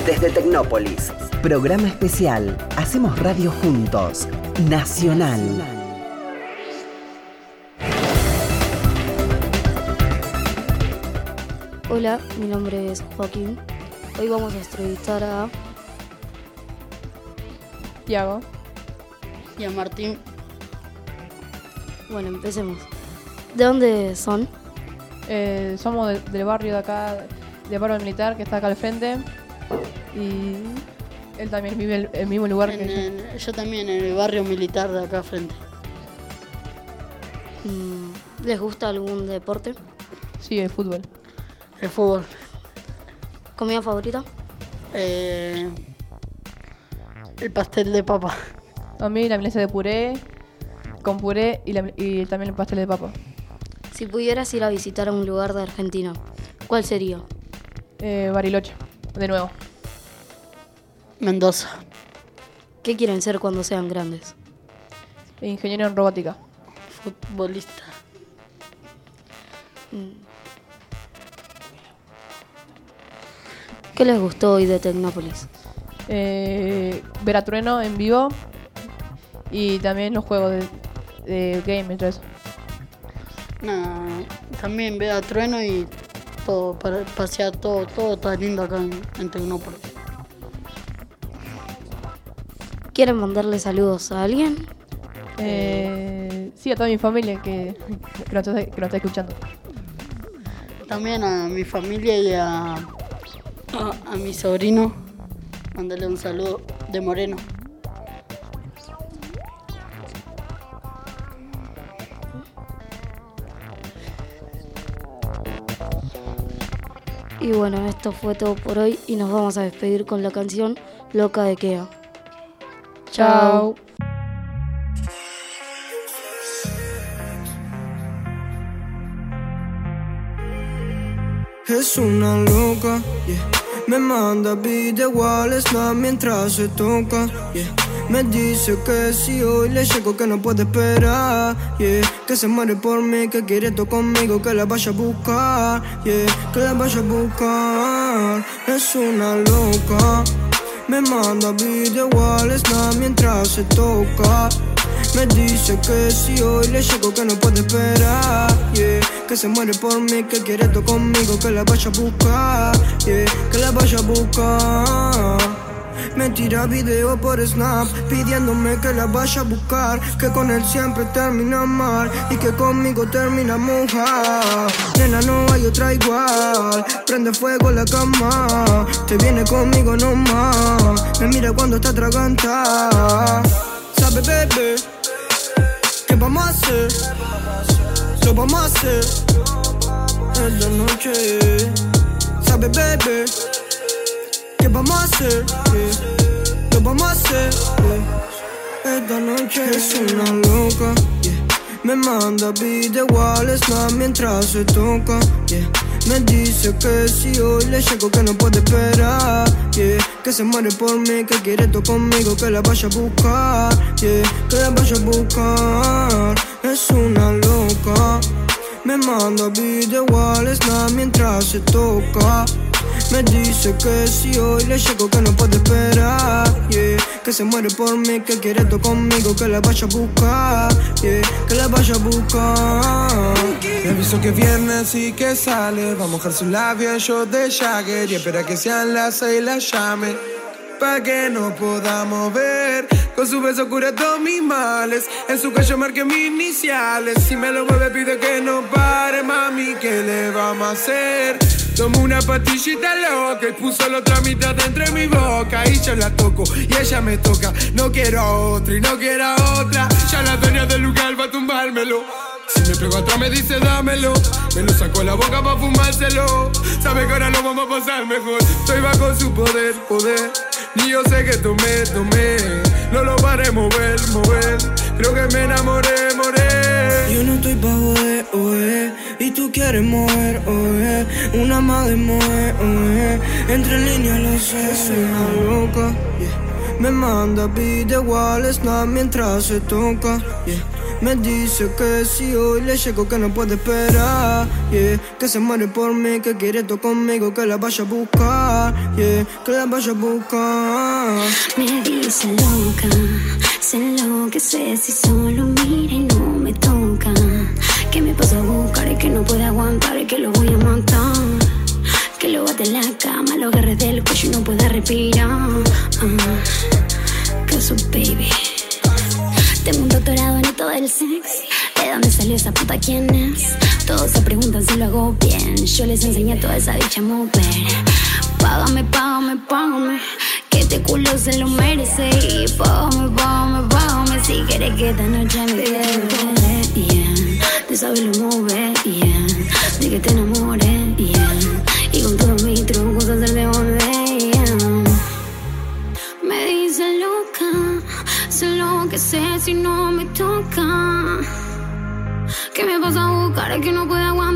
Desde Tecnópolis, programa especial. Hacemos radio juntos. Nacional. Hola, mi nombre es Joaquín. Hoy vamos a entrevistar a Tiago y a Martín. Bueno, empecemos. ¿De dónde son? Somos del barrio de acá, del barrio militar que está acá al frente. Y él también vive en el mismo lugar que yo. Yo también, en el barrio militar de acá al frente. ¿Les gusta algún deporte? Sí, el fútbol. El fútbol. ¿Comida favorita? El pastel de papa. A mí la milanesa de puré, con puré y también el pastel de papa. Si pudieras ir a visitar a un lugar de Argentina, ¿cuál sería? Bariloche, de nuevo. Mendoza. ¿Qué quieren ser cuando sean grandes? Ingeniero en robótica. Futbolista. ¿Qué les gustó hoy de Tecnópolis? Ver a Trueno en vivo y también los juegos de game y todo eso. También ver a Trueno y todo, para pasear todo está lindo acá en Tecnópolis. ¿Quieren mandarle saludos a alguien? Sí, a toda mi familia que nos está escuchando. También a mi familia y a mi sobrino. Mándale un saludo de Moreno. Y bueno, esto fue todo por hoy y nos vamos a despedir con la canción Loca de Kea. Chao. Es una loca, yeah. Me manda video al snap mientras se toca, yeah. Me dice que si hoy le llego que no puede esperar, yeah. Que se muere por mí, que quiere esto conmigo, que la vaya a buscar, yeah. Que la vaya a buscar. Es una loca. Me manda video al snap mientras se toca. Me dice que si hoy le llego que no puede esperar, yeah. Que se muere por mí, que quiere esto conmigo, que la vaya a buscar, yeah. Que la vaya a buscar. Me tira video por Snap pidiéndome que la vaya a buscar, que con él siempre termina mal y que conmigo termina moja. Nena, no hay otra igual, prende fuego la cama, te viene conmigo nomás, me mira cuando está atragantada. Sabe, bebé, ¿qué vamos a hacer? Lo vamos a hacer esta noche. Sabe, bebé, ¿qué vamos a hacer? Lo vamos a hacer esta noche. Es una loca, yeah. Me manda video al snap mientras se toca, yeah. Me dice que si hoy le llego que no puede esperar, yeah. Que se muere por mí, que quiere esto conmigo, que la vaya a buscar, yeah. Que la vaya a buscar. Es una loca. Me manda video al snap mientras se toca. Me dice que si hoy le llego que no puede esperar, yeah. Que se muere por mí, que quiere esto conmigo, que la vaya a buscar, yeah. Que la vaya a buscar. Me aviso que es viernes y que sale, va a mojar sus labios en shot de Jagger y espera que sean las 6 la llame, pa' que nos podamos ver. Con su beso cura todos mis males, en su cuello marqué mis iniciales. Si me lo mueve pide que no pare, mami, ¿qué le vamos a hacer? Tomo una pastillita loca y puso la otra mitad entre mi boca y yo la toco y ella me toca. No quiero a otra y no quiero a otra, ya la dueña del lugar va a tumbármelo. Si me pego atrás me dice dámelo, me lo sacó la boca pa' fumárselo. Sabe que ahora lo vamos a pasar mejor, estoy bajo su poder. Ni yo sé que tomé, no lo paré mover. Creo que me enamoré. Yo no estoy pa' joder, oe, y tú quieres mover, oe, una más de mover, oe, entre líneas lo sé. Es una loca, yeah. Me manda video al snap mientras se toca, yeah. Me dice que si hoy le llego que no puede esperar, yeah. Que se muere por mí, que quiere esto conmigo, que la vaya a buscar, yeah. Que la vaya a buscar. Me dice loca, se enloquece si solo mira y no me toca. Que me pasa a buscar y que no puede aguantar y que lo voy a matar. Que lo bate en la cama, lo agarre del cuello y no pueda respirar. Que su baby. Tengo un doctorado en esto del sexo. ¿De dónde salió esa puta? ¿Quién es? Todos se preguntan si lo hago bien. Yo les enseñé a toda esa bicha a mover. Págame, págame, págame, que este culo se lo merece. Y págame, págame, págame, si quieres que esta noche me quede bien. De saberlo mover, yeah. De que te enamores, yeah. Y con todos mis trucos hacerte volver, yeah. Me dice loca, sé lo que sé si no me toca. Que me pasa a buscar, es que no puede aguantar.